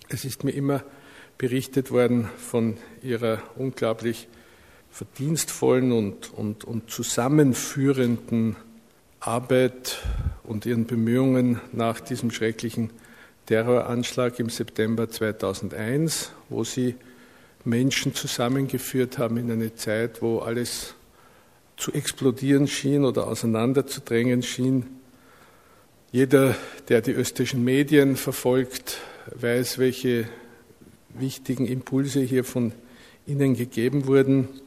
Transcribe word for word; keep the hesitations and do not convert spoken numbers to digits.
Es ist mir immer berichtet worden von Ihrer unglaublich verdienstvollen und, und, und zusammenführenden Arbeit und Ihren Bemühungen nach diesem schrecklichen Terroranschlag im September zweitausendeins, wo Sie Menschen zusammengeführt haben in eine Zeit, wo alles zu explodieren schien oder auseinanderzudrängen schien. Jeder, der die österreichischen Medien verfolgt, weiß, welche wichtigen Impulse hier von Ihnen gegeben wurden.